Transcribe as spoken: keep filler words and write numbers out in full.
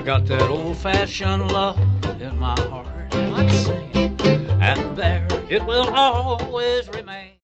got that old-fashioned love in my heart, and there it will always remain.